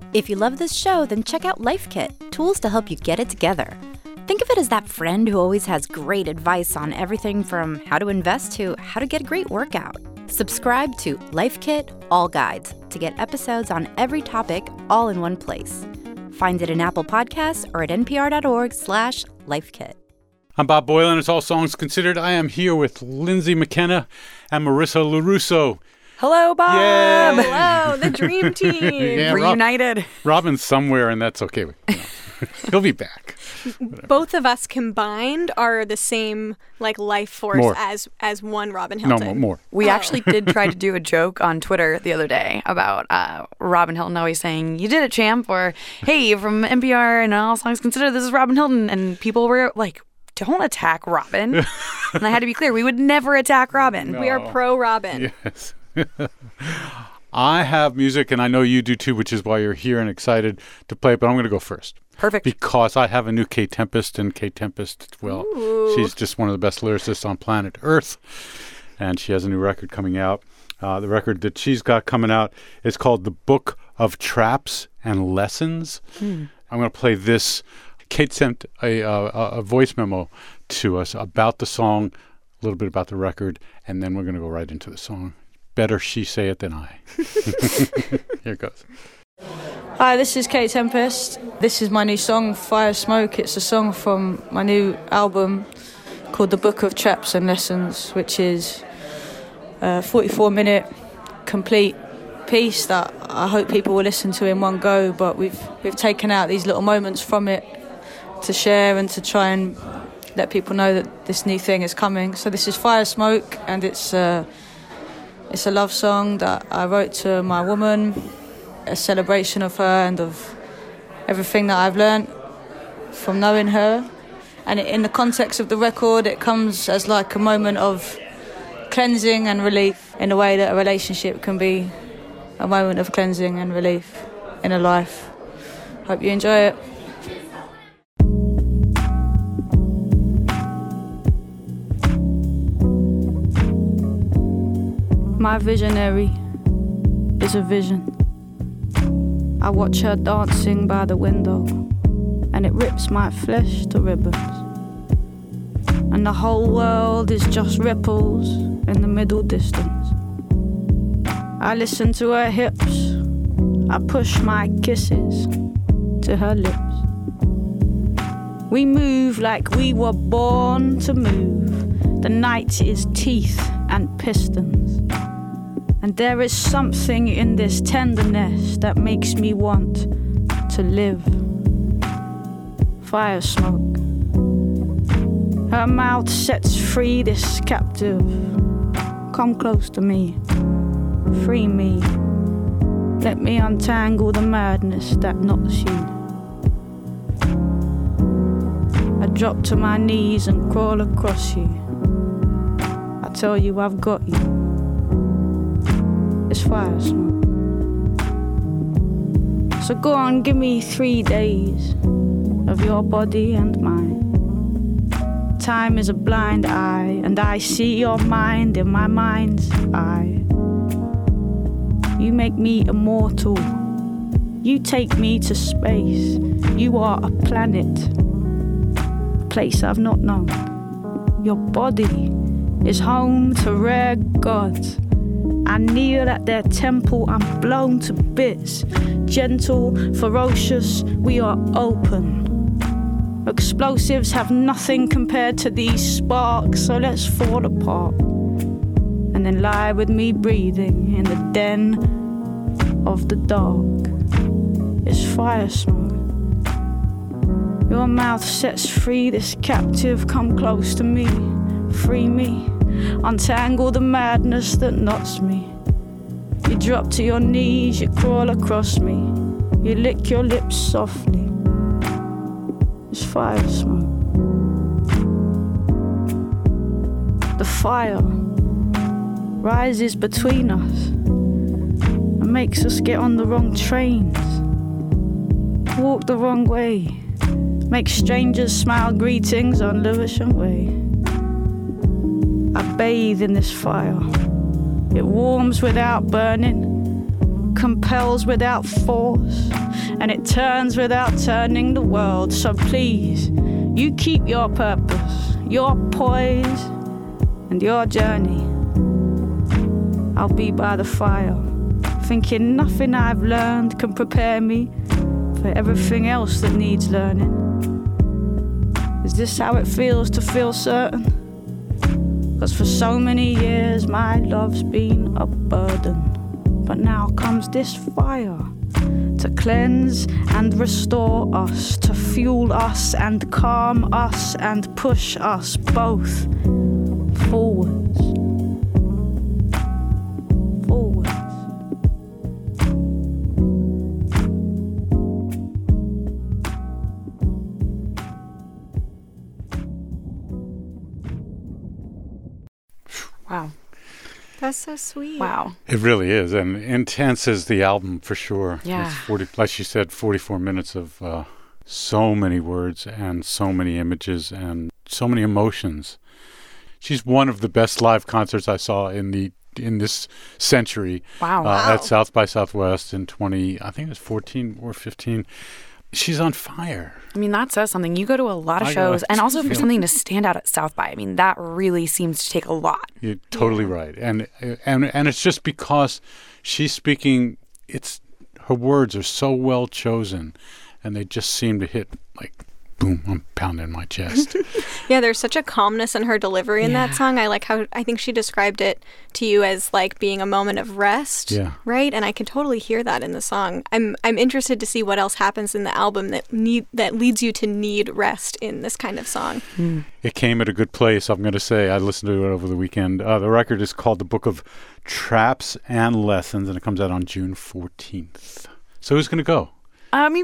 If you love this show, then check out Life Kit, tools to help you get it together. Think of it as that friend who always has great advice on everything from how to invest to how to get a great workout. Subscribe to Life Kit All Guides to get episodes on every topic all in one place. Find it in Apple Podcasts or at npr.org/lifekit. I'm Bob Boilen. It's All Songs Considered. I am here with Lindsay McKenna and Marissa LaRusso. Hello, Bob. Yeah. Hello, the dream team. Yeah, Reunited. Robin's somewhere, and that's okay. He'll be back. Both of us combined are the same life force as one Robin Hilton. No, more. We actually did try to do a joke on Twitter the other day about Robin Hilton always saying, "You did it, champ," or "Hey, from NPR and All Songs Considered, this is Robin Hilton," and people were like, "Don't attack Robin." And I had to be clear, we would never attack Robin. No. We are pro Robin. Yes. I have music, and I know you do too, which is why you're here and excited to play it, but I'm going to go first. Perfect. Because I have a new Kate Tempest, and Kate Tempest, well, she's just one of the best lyricists on planet Earth, and she has a new record coming out. The record that she's got coming out is called The Book of Traps and Lessons. I'm going to play this. Kate sent a voice memo to us about the song, a little bit about the record, and then we're going to go right into the song. Better she say it than I. Here it goes. Hi, this is Kate Tempest. This is my new song, Fire Smoke. It's a song from my new album called The Book of Traps and Lessons, which is a 44-minute complete piece that I hope people will listen to in one go, but we've taken out these little moments from it to share and to try and let people know that this new thing is coming. So this is Fire Smoke, and it's a love song that I wrote to my woman, a celebration of her and of everything that I've learned from knowing her. And in the context of the record, it comes as like a moment of cleansing and relief, in a way that a relationship can be a moment of cleansing and relief in a life. Hope you enjoy it. My visionary is a vision. I watch her dancing by the window, and it rips my flesh to ribbons. And the whole world is just ripples in the middle distance. I listen to her hips, I push my kisses to her lips. We move like we were born to move. The night is teeth and pistons. And there is something in this tenderness that makes me want to live. Fire smoke. Her mouth sets free this captive. Come close to me. Free me. Let me untangle the madness that knots you. I drop to my knees and crawl across you. I tell you I've got you. It's fire smoke. So go on, give me 3 days of your body and mine. Time is a blind eye, and I see your mind in my mind's eye. You make me immortal. You take me to space. You are a planet, a place I've not known. Your body is home to rare gods. I kneel at their temple, I'm blown to bits. Gentle, ferocious, we are open. Explosives have nothing compared to these sparks, so let's fall apart. And then lie with me breathing in the den of the dark. It's fire smoke. Your mouth sets free this captive, come close to me, free me. Untangle the madness that knots me. You drop to your knees, you crawl across me. You lick your lips softly. It's fire smoke. The fire rises between us and makes us get on the wrong trains, walk the wrong way, make strangers smile greetings on Lewisham Way. I bathe in this fire. It warms without burning, compels without force. and it turns without turning the world. So please, you keep your purpose, your poise, and your journey. I'll be by the fire, thinking nothing I've learned can prepare me for everything else that needs learning. Is this how it feels to feel certain? 'Cause for so many years my love's been a burden, but now comes this fire to cleanse and restore us, to fuel us and calm us and push us both forwards. Forwards. Wow. That's so sweet. Wow. It really is, and intense is the album for sure. Yeah. It's 40, like you said, 44 minutes of so many words and so many images and so many emotions. She's one of the best live concerts I saw in this century. Wow. At South by Southwest in I think it was 14 or 15. She's on fire. I mean, that says something. You go to a lot of I shows, go. and also for something to stand out at South by, I mean, that really seems to take a lot. You're totally right, and it's just because she's speaking. Her words are so well chosen, and they just seem to hit like boom. I'm pounding my chest. Yeah, there's such a calmness in her delivery in that song. I like how I think she described it to you as like being a moment of rest. Yeah. Right? And I can totally hear that in the song. I'm interested to see what else happens in the album that leads you to need rest in this kind of song. It came at a good place, I'm going to say. I listened to it over the weekend. The record is called The Book of Traps and Lessons, and it comes out on June 14th. So who's going to go? Me.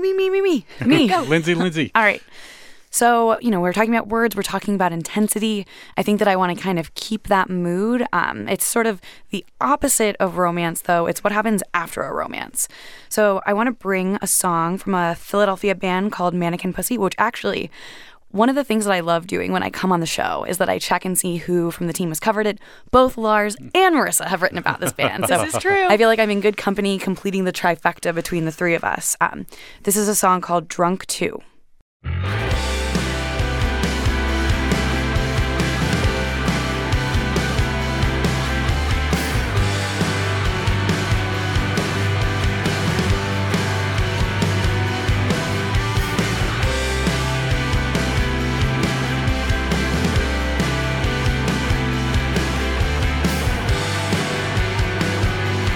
Lindsay. All right. So, we're talking about words, we're talking about intensity. I think that I want to kind of keep that mood. It's sort of the opposite of romance, though. It's what happens after a romance. So I want to bring a song from a Philadelphia band called Mannequin Pussy, which actually, one of the things that I love doing when I come on the show is that I check and see who from the team has covered it. Both Lars and Marissa have written about this band. So This is true. I feel like I'm in good company completing the trifecta between the three of us. This is a song called Drunk 2.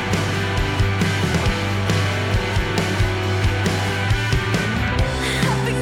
I think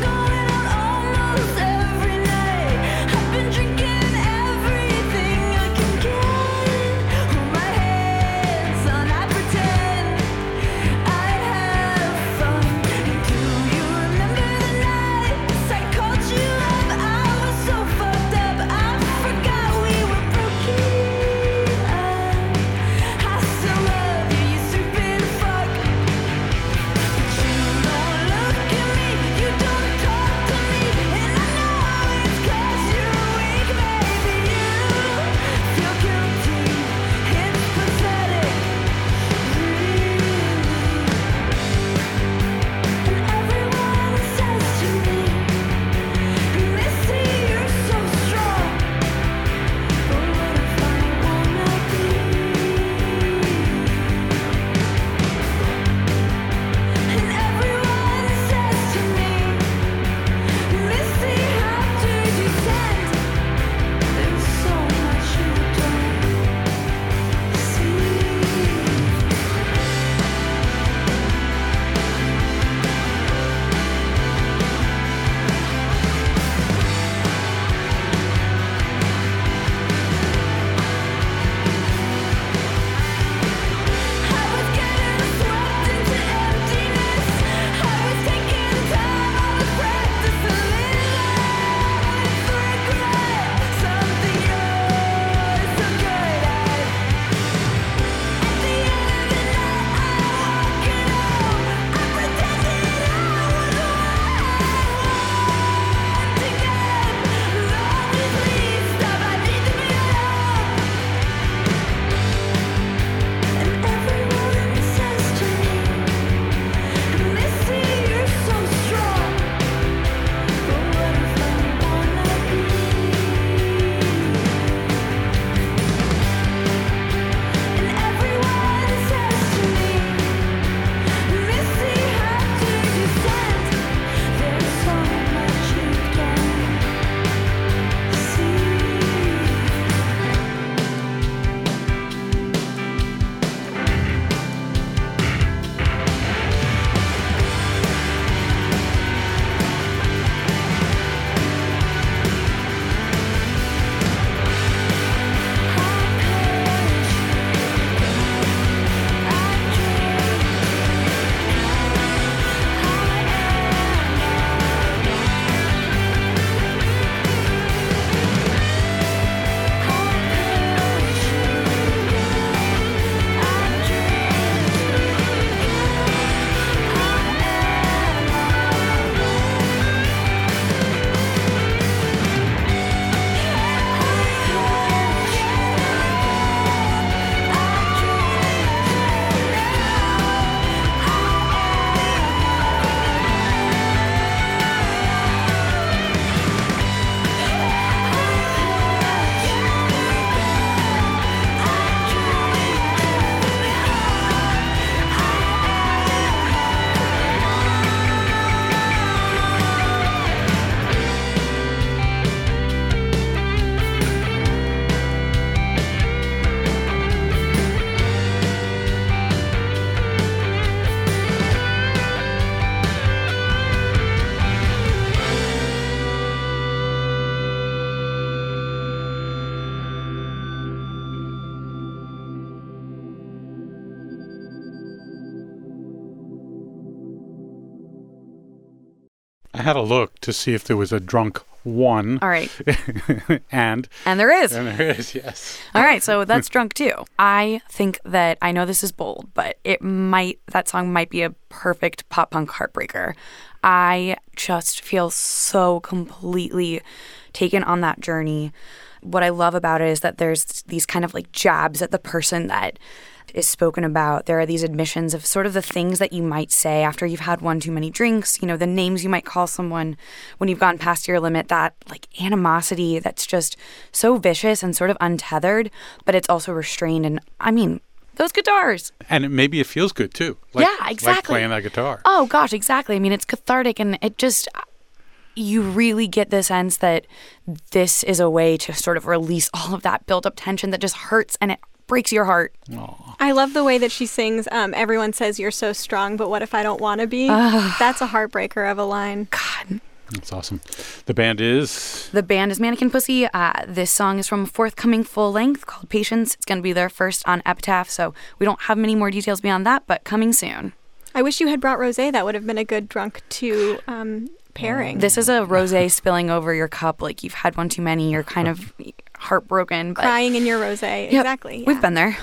I had a look to see if there was a drunk one. All right. and there is. there is, yes. All right, so that's drunk too. I think that, I know this is bold, but that song might be a perfect pop punk heartbreaker. I just feel so completely taken on that journey. What I love about it is that there's these kind of like jabs at the person that is spoken about. There are these admissions of sort of the things that you might say after you've had one too many drinks, you know, the names you might call someone when you've gone past your limit, that like animosity that's just so vicious and sort of untethered, but it's also restrained. And I mean, those guitars. And maybe it feels good too. Like, yeah, exactly. Like playing that guitar. Oh gosh, exactly. I mean, it's cathartic, and it just, you really get the sense that this is a way to sort of release all of that built up tension that just hurts and it breaks your heart. Aww. I love the way that she sings, everyone says you're so strong, but what if I don't want to be? That's a heartbreaker of a line. God. That's awesome. The band is Mannequin Pussy. This song is from a forthcoming full length called Patience. It's going to be their first on Epitaph, so we don't have many more details beyond that, but coming soon. I wish you had brought rosé. That would have been a good drunk to pairing. This is a rosé spilling over your cup, like you've had one too many. You're kind of heartbroken. But crying in your rosé. Yep, Exactly. Yeah. We've been there.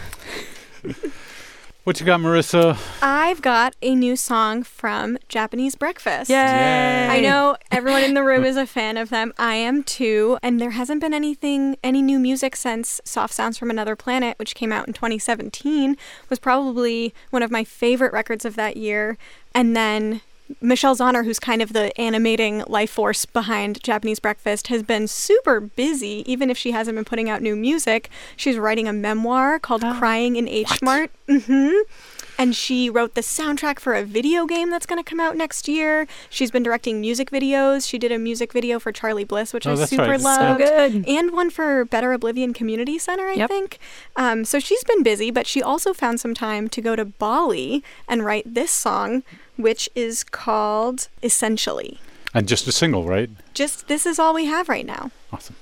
What you got, Marissa? I've got a new song from Japanese Breakfast. Yay! I know everyone in the room is a fan of them. I am too. And there hasn't been any new music since Soft Sounds from Another Planet, which came out in 2017, was probably one of my favorite records of that year. And then Michelle Zauner, who's kind of the animating life force behind Japanese Breakfast, has been super busy, even if she hasn't been putting out new music. She's writing a memoir called Crying in H Mart. And she wrote the soundtrack for a video game that's going to come out next year. She's been directing music videos. She did a music video for Charlie Bliss, which I super loved. So good. And one for Better Oblivion Community Center, I think. So she's been busy, but she also found some time to go to Bali and write this song, which is called Essentially. And just a single, right? Just, this is all we have right now. Awesome.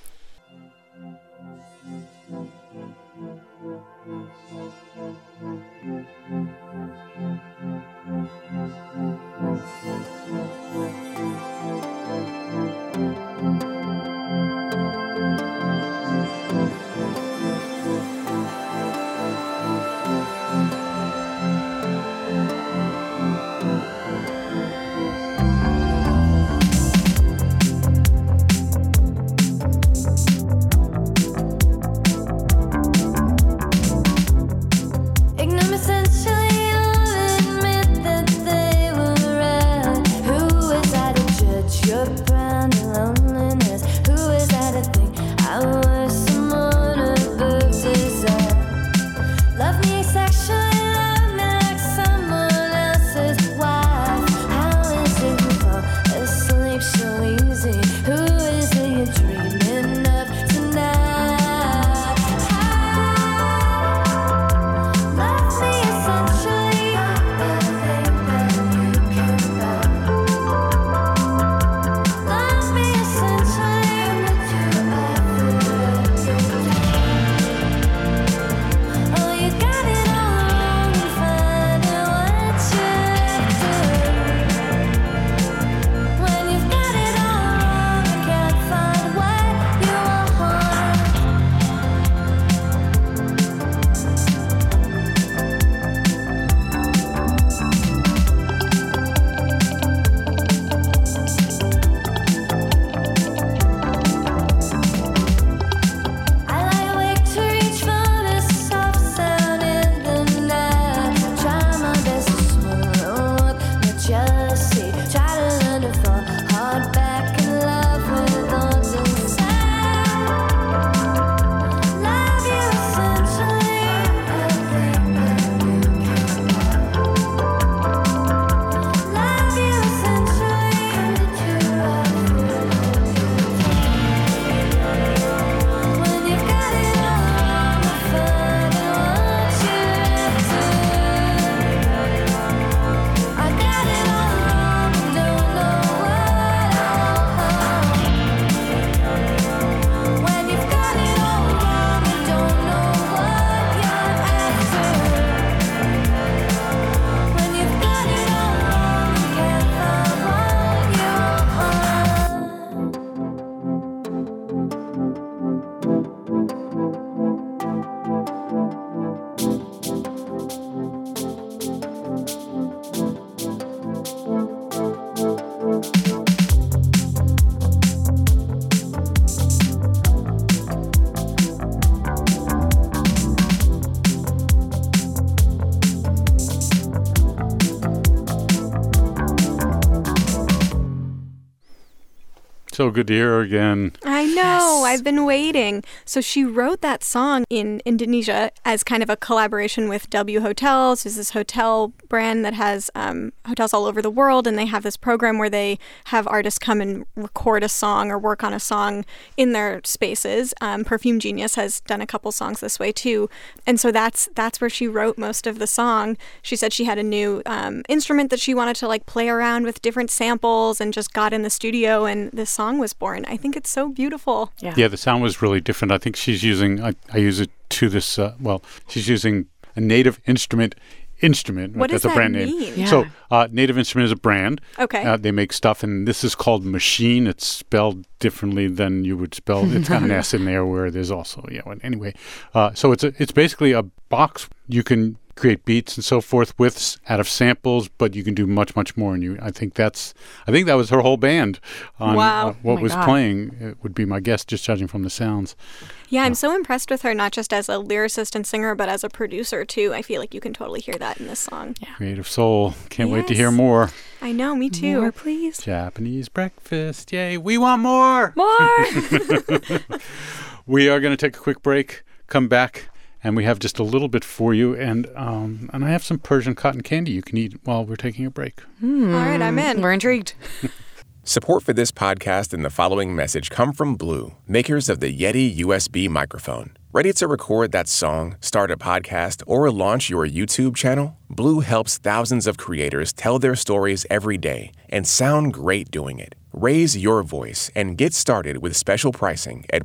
So good to hear her again. I know. I've been waiting. So she wrote that song in Indonesia as kind of a collaboration with W Hotels. It's this hotel brand that has hotels all over the world, and they have this program where they have artists come and record a song or work on a song in their spaces. Perfume Genius has done a couple songs this way too. And so that's where she wrote most of the song. She said she had a new instrument that she wanted to like play around with different samples and just got in the studio and this song was born. I think it's so beautiful. Yeah, the sound was really different. I think she's using, I use it to this, she's using a Native Instrument. What does That's a brand that name. mean? Yeah. So Native Instrument is a brand. Okay. They make stuff, and this is called Machine. It's spelled differently than you would spell. It's got an S in there where there's also, anyway. So it's basically a box you can create beats and so forth with out of samples, but you can do much, much more. And I think that was her whole band on Wow. what was God. playing. It would be my guess, just judging from the sounds. Yeah, I'm so impressed with her, not just as a lyricist and singer, but as a producer too. I feel like you can totally hear that in this song. Creative soul. Can't wait to hear Yes. more. I know, me too. More, please. Japanese breakfast. Yay. We want more. More. We are going to take a quick break, come back, and we have just a little bit for you. And I have some Persian cotton candy you can eat while we're taking a break. All right, I'm in. We're intrigued. Support for this podcast and the following message come from Blue, makers of the Yeti USB microphone. Ready to record that song, start a podcast, or launch your YouTube channel? Blue helps thousands of creators tell their stories every day and sound great doing it. Raise your voice and get started with special pricing at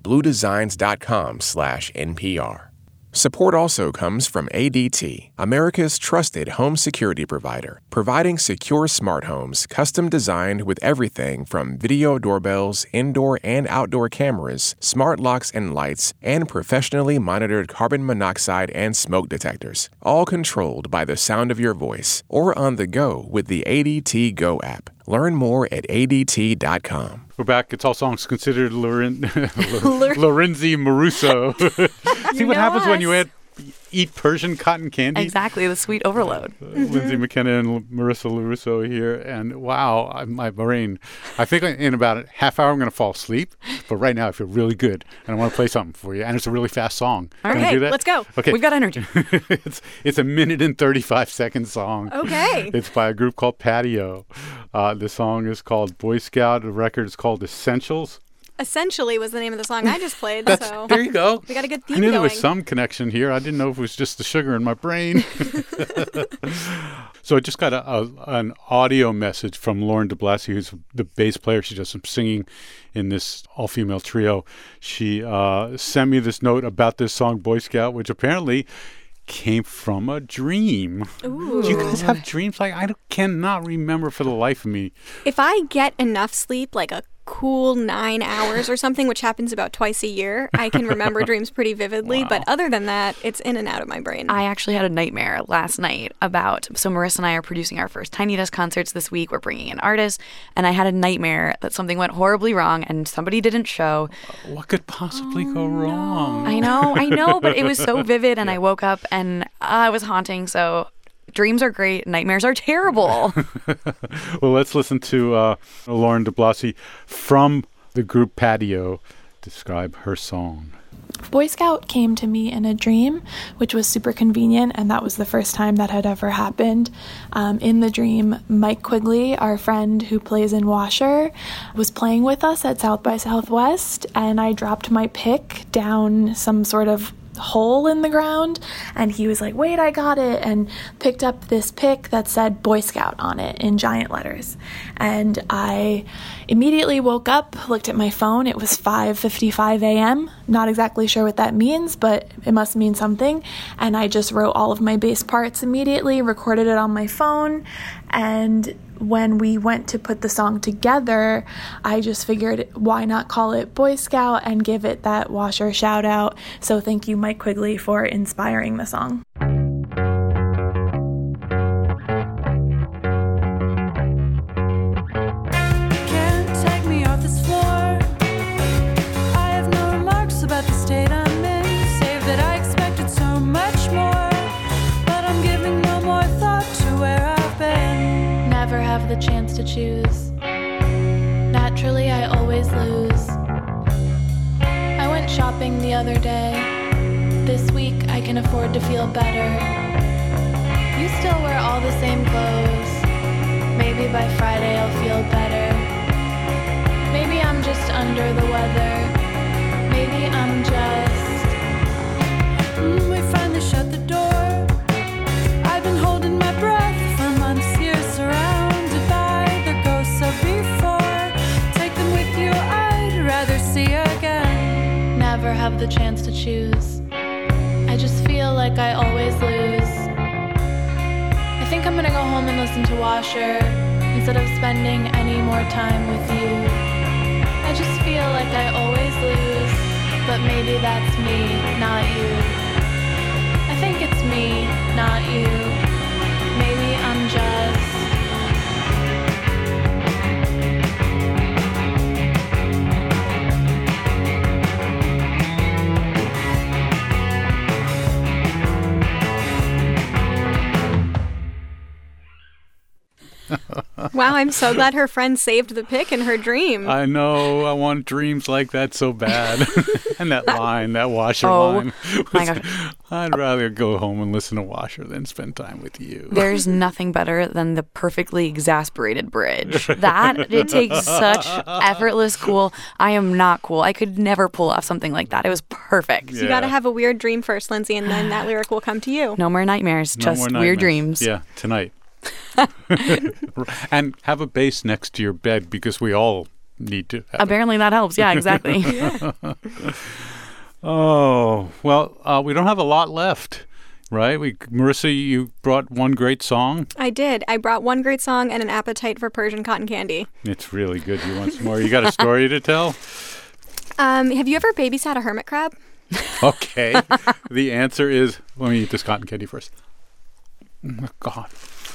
bluedesigns.com/NPR. Support also comes from ADT, America's trusted home security provider, providing secure smart homes custom designed with everything from video doorbells, indoor and outdoor cameras, smart locks and lights, and professionally monitored carbon monoxide and smoke detectors, all controlled by the sound of your voice or on the go with the ADT Go app. Learn more at ADT.com. We're back. It's all songs considered Lorenzi Maruso. See what happens when you eat Persian cotton candy? Exactly, the sweet overload. Lindsay McKenna and Marissa LaRusso here. And wow, my brain. I think in about a half hour I'm going to fall asleep. But right now I feel really good. And I want to play something for you. And it's a really fast song. Can I do that? Let's go. Okay. We've got energy. It's a 1:35 song. Okay. It's by a group called Patio. The song is called Boy Scout. The record is called Essentials. Essentially was the name of the song I just played, so There you go. we got a good I theme knew going. there was some connection here. I didn't know if it was just the sugar in my brain. So I just got an audio message from Lauren DeBlasi, who's the bass player. She does some singing in this all-female trio. She sent me this note about this song, Boy Scout, which apparently came from a dream. Ooh. Do you guys have dreams? Like, I cannot remember for the life of me. If I get enough sleep, like a cool 9 hours or something, which happens about twice a year, I can remember dreams pretty vividly. Wow. But other than that, it's in and out of my brain. I actually had a nightmare last night so Marissa and I are producing our first Tiny Desk concerts this week. We're bringing in artists, and I had a nightmare that something went horribly wrong and somebody didn't show. What could possibly go wrong? I know, but it was so vivid, and I woke up and it was haunting. So dreams are great, nightmares are terrible. Well, let's listen to Lauren DeBlasi from the group Patio describe her song. Boy Scout came to me in a dream, which was super convenient, and that was the first time that had ever happened. In the dream, Mike Quigley, our friend who plays in Washer, was playing with us at South by Southwest, and I dropped my pick down some sort of hole in the ground, and he was like, wait, I got it, and picked up this pick that said Boy Scout on it in giant letters. And I immediately woke up, looked at my phone. It was 5:55 a.m. Not exactly sure what that means, but it must mean something. And I just wrote all of my bass parts immediately, recorded it on my phone, and when we went to put the song together, I just figured, why not call it Boy Scout and give it that Washer shout out. So thank you, Mike Quigley, for inspiring the song. Can't take me off this floor. I have no remarks about the state I'm in, save that I expected so much more, but I'm giving no more thought to where I've been. Never have the chance to choose. Not Naturally, I always lose. I went shopping the other day. This week, I can afford to feel better. You still wear all the same clothes. Maybe by Friday I'll feel better. Maybe I'm just under the weather. Maybe I'm just... We finally shut the door. I've been holding my breath for months here, surrounded by the ghosts of before. Take them with you, I'd rather see again. Never have the chance to choose. I just feel like I always lose. I think I'm gonna go home and listen to Washer instead of spending any more time with you. I just feel like I always lose, but maybe that's me, not you. I think it's me, not you. Maybe I'm just... Wow, I'm so glad her friend saved the pick in her dream. I know. I want dreams like that so bad. And that line, that Washer Oh, line. my gosh. I'd rather go home and listen to Washer than spend time with you. There's nothing better than the perfectly exasperated bridge. That, it takes such effortless cool. I am not cool. I could never pull off something like that. It was perfect. You got to have a weird dream first, Lindsay, and then that lyric will come to you. No more nightmares, No just more weird nightmares. dreams. Yeah, tonight. And have a bass next to your bed because we all need to have Apparently that helps. Yeah, exactly. Oh, well, we don't have a lot left, right? Marissa, you brought one great song. I did. I brought one great song and an appetite for Persian cotton candy. It's really good. You want some more? You got a story to tell? Have you ever babysat a hermit crab? Okay. The answer is, let me eat this cotton candy first. Oh, God.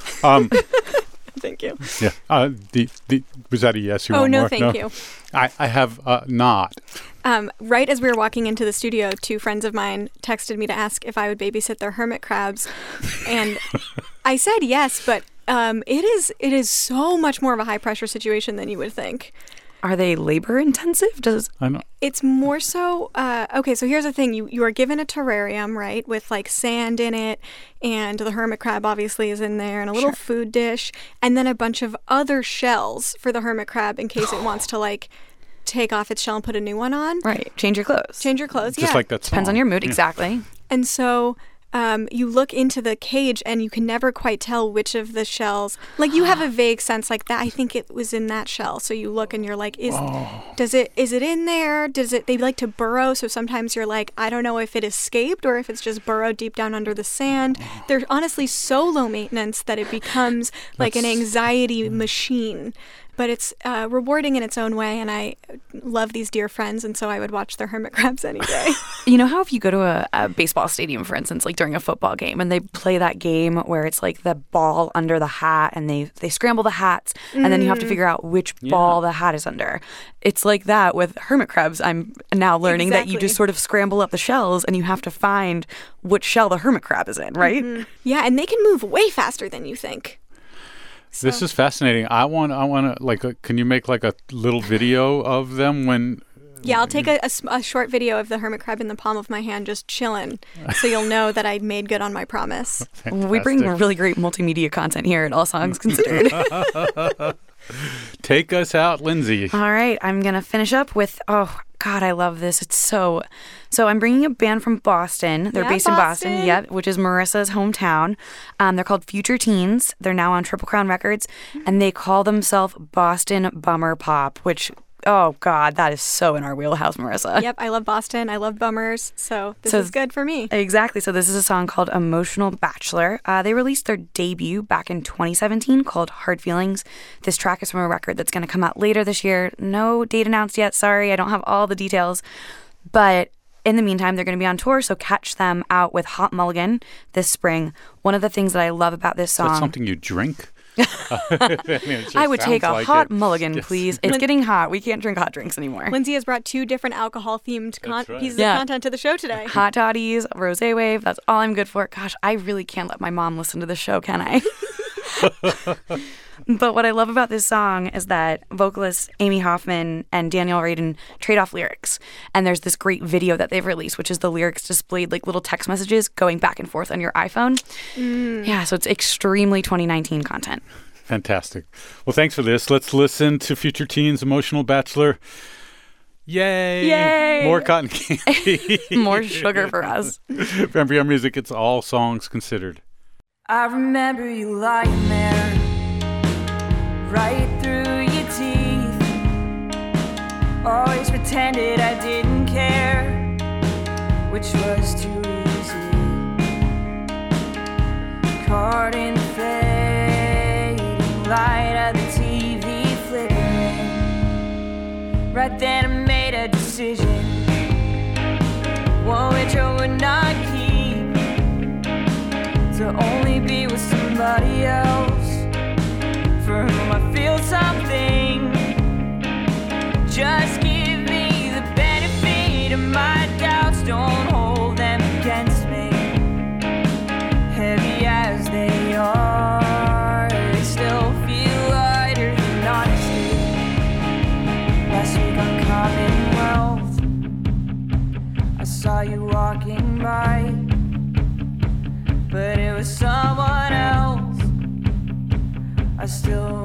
Thank you. Yeah. Was that a yes? You Oh, want no, more? thank you. I have not. Right as we were walking into the studio, two friends of mine texted me to ask if I would babysit their hermit crabs. And I said yes, but it is so much more of a high-pressure situation than you would think. Are they labor intensive? I know. It's more so, okay, so here's the thing. You are given a terrarium, right, with like sand in it, and the hermit crab obviously is in there, and a little food dish, and then a bunch of other shells for the hermit crab in case it wants to like take off its shell and put a new one on. Right. Change your clothes. Change your clothes, Just yeah. like that song. Depends on your mood. Yeah. Exactly. And so you look into the cage and you can never quite tell which of the shells, like you have a vague sense like that. I think it was in that shell. So you look and you're like, is it in there? They like to burrow. So sometimes you're like, I don't know if it escaped or if it's just burrowed deep down under the sand. They're honestly so low maintenance that it becomes like an anxiety machine. But it's rewarding in its own way, and I love these dear friends, and so I would watch their hermit crabs any day. You know how if you go to a baseball stadium, for instance, like during a football game, and they play that game where it's like the ball under the hat, and they scramble the hats, and then you have to figure out which ball the hat is under. It's like that with hermit crabs. I'm now learning that you just sort of scramble up the shells, and you have to find which shell the hermit crab is in, right? Mm-hmm. Yeah, and they can move way faster than you think. So. This is fascinating. I want to like. Can you make like a little video of them when? Yeah, I'll take a short video of the hermit crab in the palm of my hand, just chilling, so you'll know that I made good on my promise. We bring really great multimedia content here at All Songs Considered. Take us out, Lindsay. All right, I'm gonna finish up with God, I love this. It's so I'm bringing a band from Boston. They're based in Boston, yep, which is Marissa's hometown. They're called Future Teens. They're now on Triple Crown Records, and they call themselves Boston Bummer Pop, which, oh God, that is so in our wheelhouse, Marissa. Yep, I love Boston. I love bummers, so this is good for me. Exactly. So this is a song called Emotional Bachelor. They released their debut back in 2017 called Hard Feelings. This track is from a record that's going to come out later this year. No date announced yet. Sorry, I don't have all the details. But in the meantime, they're going to be on tour, so catch them out with Hot Mulligan this spring. One of the things that I love about this song... That's something you drink? I would take a hot mulligan, please. It's getting hot. We can't drink hot drinks anymore. Lindsay has brought two different alcohol-themed pieces of content to the show today. Hot toddies, rosé wave. That's all I'm good for. Gosh, I really can't let my mom listen to the show, can I? But what I love about this song is that vocalists Amy Hoffman and Danielle Radin trade off lyrics. And there's this great video that they've released, which is the lyrics displayed like little text messages going back and forth on your iPhone. Yeah, so it's extremely 2019 content. Fantastic. Well, thanks for this. Let's listen to Future Teen's Emotional Bachelor. Yay! Yay! More cotton candy. More sugar for us. From NPR Music, it's All Songs Considered. I remember you lying there, right through your teeth. Always pretended I didn't care, which was too easy. Caught in the fading light of the TV flickering. Right then I made a decision, one which I would not keep, to only be with somebody else for whom I feel something. Just give me the benefit of my doubts, don't hold them against me. Heavy as they are, they still feel lighter than honesty. Last week on Commonwealth, I saw you walking by, but it was someone else. I still